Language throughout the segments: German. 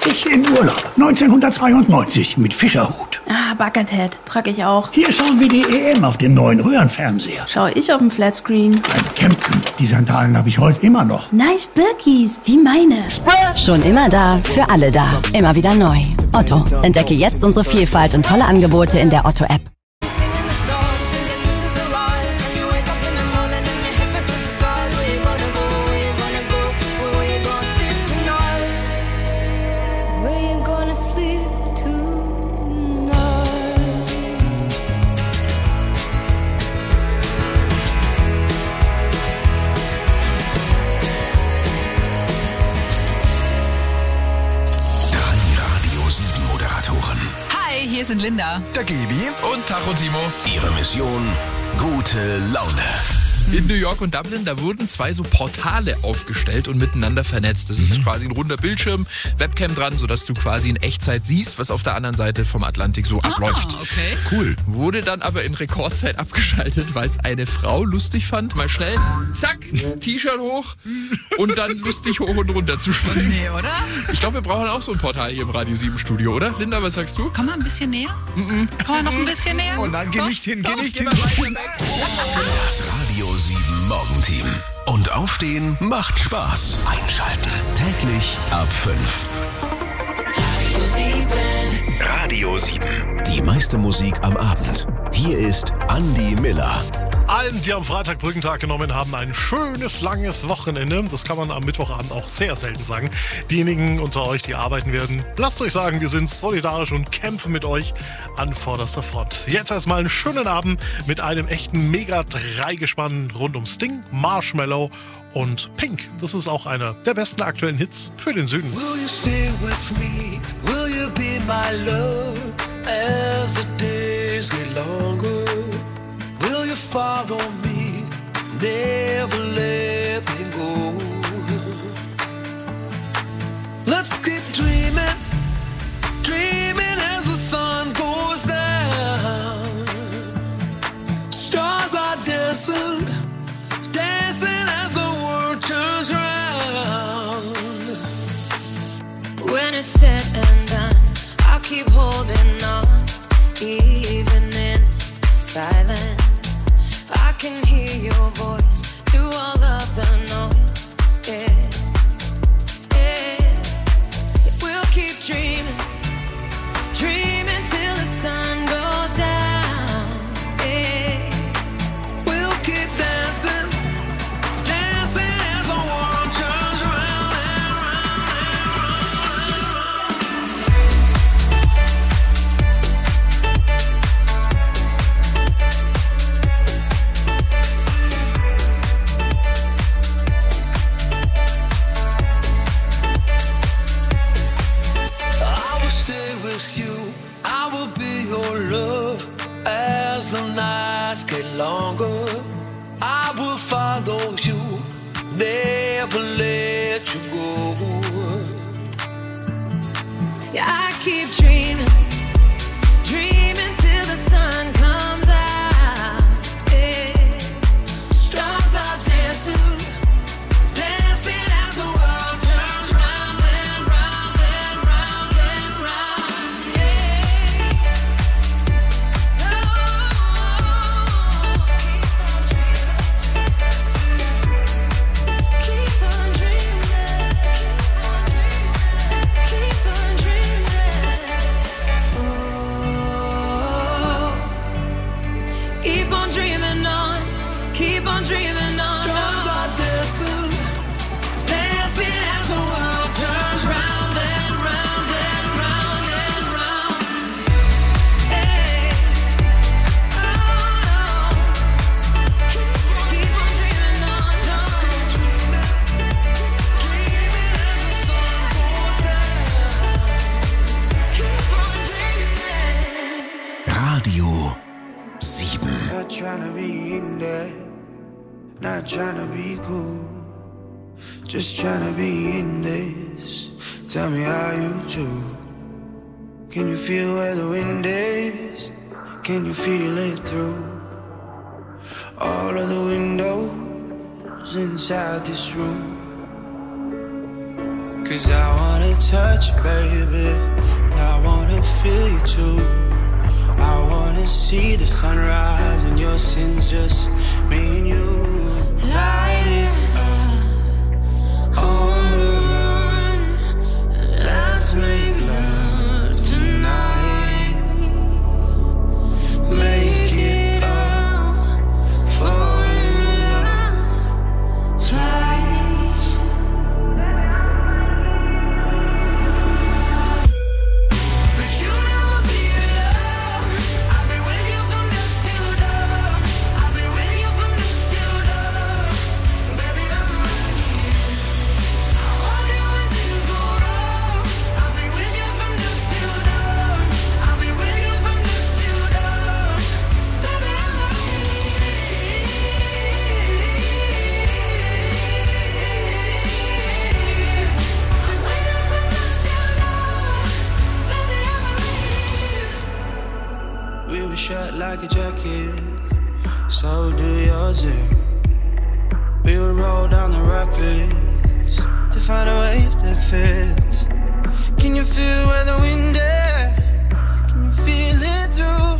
Ich in Urlaub. 1992 mit Fischerhut. Ah, Buckethead. Trag ich auch. Hier schauen wir die EM auf dem neuen Röhrenfernseher. Schau ich auf dem Flatscreen. Beim Campen. Die Sandalen habe ich heute immer noch. Nice Birkis, wie meine. Schon immer da, für alle da. Immer wieder neu. Otto. Entdecke jetzt unsere Vielfalt und tolle Angebote in der Otto-App. Hier sind Linda, der Gebi und Tacho Timo. Ihre Mission: gute Laune. In New York und Dublin, da wurden 2 so Portale aufgestellt und miteinander vernetzt. Das ist quasi ein runder Bildschirm, Webcam dran, sodass du quasi in Echtzeit siehst, was auf der anderen Seite vom Atlantik so abläuft. Okay. Cool. Wurde dann aber in Rekordzeit abgeschaltet, weil es eine Frau lustig fand, mal schnell, zack, T-Shirt hoch und dann lustig hoch und runter zu springen. Nee, oder? Ich glaube, wir brauchen auch so ein Portal hier im Radio 7 Studio, oder? Linda, was sagst du? Komm mal ein bisschen näher. Komm mal noch ein bisschen näher. Und dann geh nicht hin, geh nicht hin. Das Radio 7 Morgenteam. Und aufstehen macht Spaß. Einschalten. Täglich ab 5. Radio 7. Die meiste Musik am Abend. Hier ist Andi Miller. Allen, die am Freitag Brückentag genommen haben, ein schönes, langes Wochenende. Das kann man am Mittwochabend auch sehr selten sagen. Diejenigen unter euch, die arbeiten werden, lasst euch sagen, wir sind solidarisch und kämpfen mit euch an vorderster Front. Jetzt erstmal einen schönen Abend mit einem echten Mega-3-Gespann rund um Sting, Marshmallow und Pink. Das ist auch einer der besten aktuellen Hits für den Süden. Will you stay with me? Will you be my love as the days get longer? Will you follow me? Never let me go. Let's keep dreaming, dreaming as the sun goes down. Stars are dancing, dancing as the world turns round. When it's said and done, I'll keep holding on, even in silence. I can hear your voice through all of the noise. Yeah, yeah. We'll keep dreaming, dreaming till the sun goes down. Yeah, we'll keep dancing, dancing as the world turns round and round and as the nights get longer, I will follow you, never let you go. Yeah, I keep dreaming, dreaming till the sun comes out. Yeah. Stars are dancing, dancing as the world turns round and round and round and round. Yeah. Keep on dreaming, keep on dreaming. Oh, keep on dreaming on, keep on dreaming on. Stars are dancing, dancing as the world turns round and round and round and round. Hey, oh, keep on dreaming on, dreaming as the sun goes down. Keep on dreaming. Radio 7. Not trying to be in there, not trying to be cool, just trying to be in this. Tell me how you do. Can you feel where the wind is? Can you feel it through all of the windows inside this room? 'Cause I wanna touch you, baby, and I wanna feel you too. I wanna see the sunrise and your sins, just me and you. Light it up on the run. Let's make love tonight. Make it up, fall in love twice. But you never be alone. I'll be with you from dusk till dawn. I'll be with you from dusk till dawn. Baby, I'm right here. I want you when things go wrong. I'll be with you from dusk till dawn. I'll be with you from dusk till dawn. Baby, I'm right here. I'll be with you from dusk till dawn. Baby, I'm right here. We were shut like a jacket, so do yours. We would roll down the rapids to find a wave that fits. Can you feel where the wind is? Can you feel it through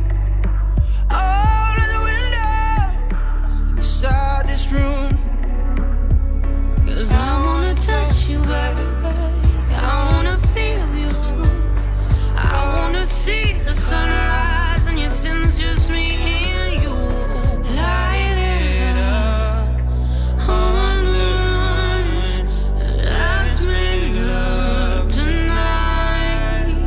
all of the windows inside this room? 'Cause I wanna touch you, baby. I wanna feel you too. I wanna see the sunrise and your sins, just me and you. Light it up on the run. Let's make love tonight.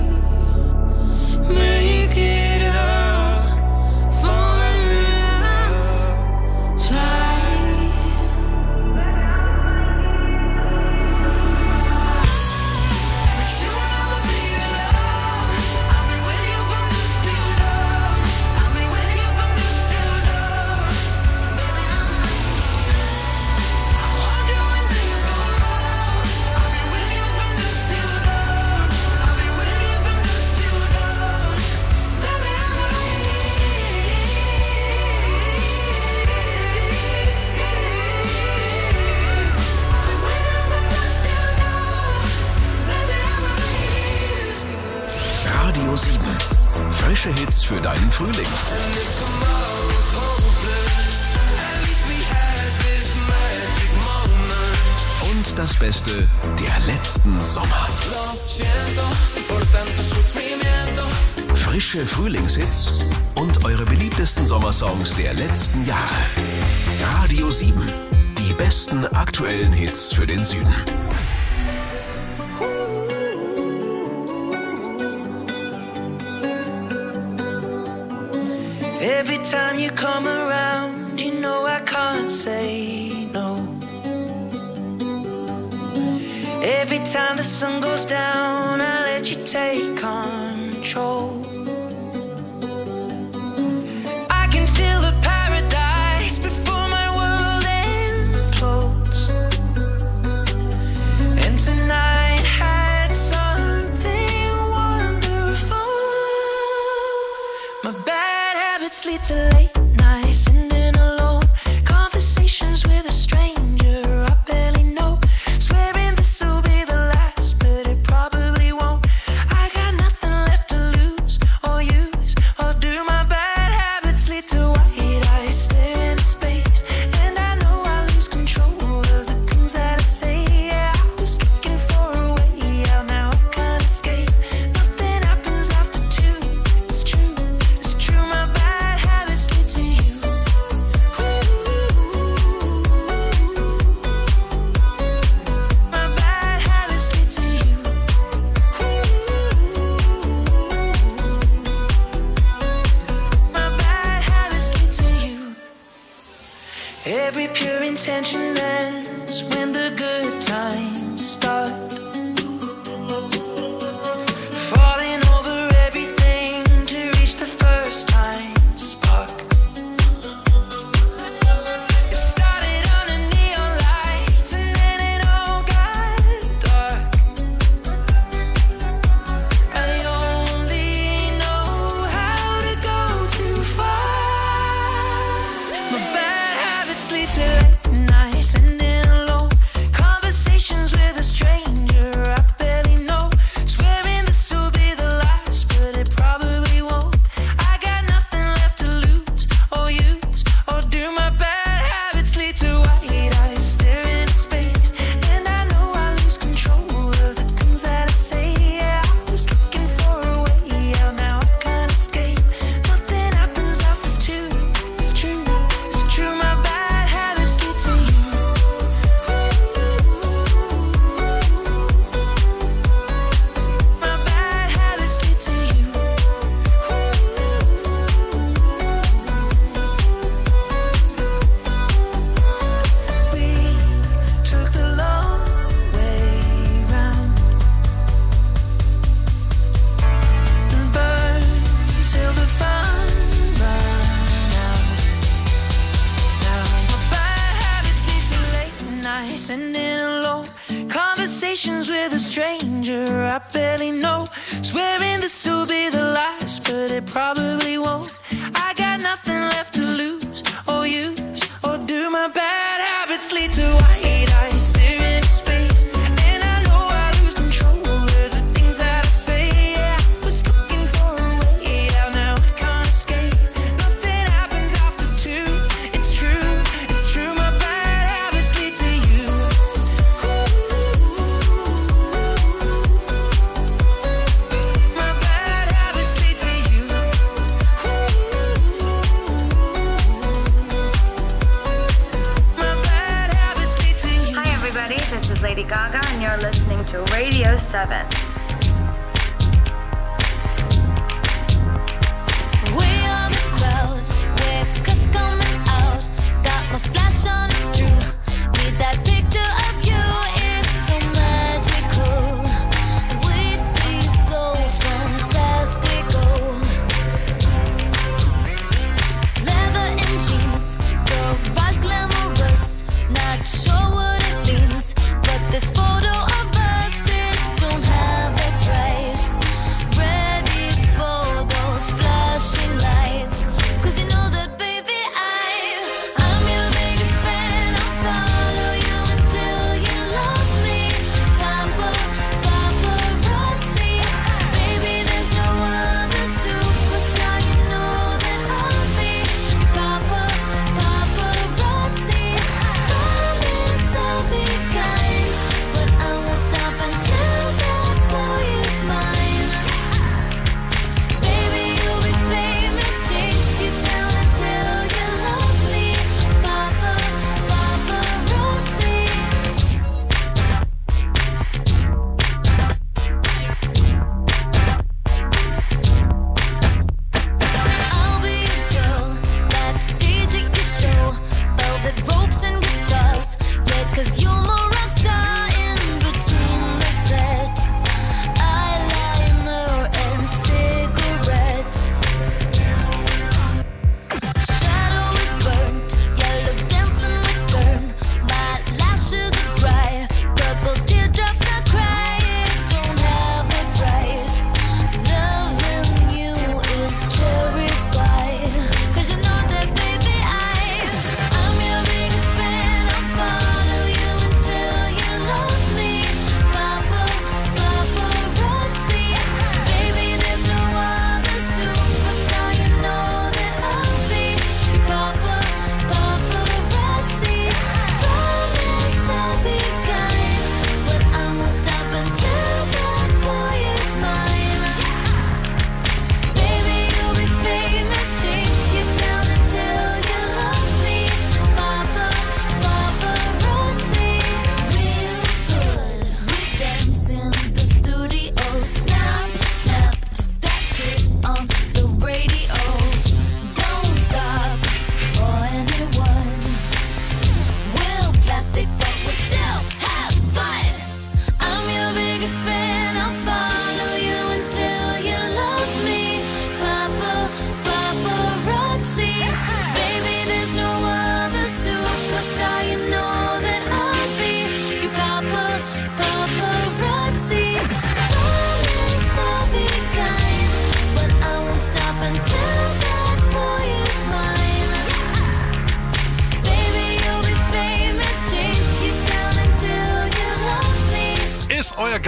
Make it up, fall in love twice. But you never be alone. I'll be with you from dusk till dawn. I'll be with you from dusk till dawn. Baby, I'm right here. I want you when things go wrong. I'll be with you from dusk till dawn. I'll be with you from dusk till dawn. Baby, I'm right Radio 7. Frische Hits für deinen Frühling. Und das Beste der letzten Sommer. Frische Frühlingshits und eure beliebtesten Sommersongs der letzten Jahre. Radio 7. Die besten aktuellen Hits für den Süden. Every time you come around, you know I can't say no. Every time the sun goes down, I let you take control. I can feel the paradise before my world implodes. And tonight had something wonderful. My bad habits lead to late nights, sitting alone. Conversations with a stranger I barely know. Swearing this will be the last, but it probably won't. I got nothing left to lose or use or do. My bad habits lead to white eyes staring into space, and I know I lose control of the things that I say. Yeah, I was looking for a way out, now I can't escape. Nothing happens after two. It's true, it's true. My bad habits lead to you. My bad habits lead to you. My bad habits lead to you. Every pure intention ends when the good times start. Falling over everything to reach the first time spark. It started under neon lights and then it all got dark. I only know how to go too far. My bad habits lead to late nights,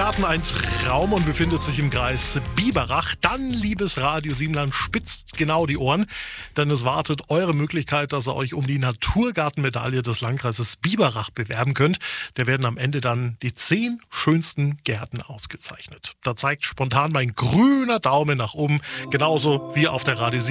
Garten ein Traum und befindet sich im Kreis Biberach, dann, liebes Radio Siebenland, spitzt genau die Ohren, denn es wartet eure Möglichkeit, dass ihr euch um die Naturgartenmedaille des Landkreises Biberach bewerben könnt. Da werden am Ende dann die 10 schönsten Gärten ausgezeichnet. Da zeigt spontan mein grüner Daumen nach oben, genauso wie auf der Radio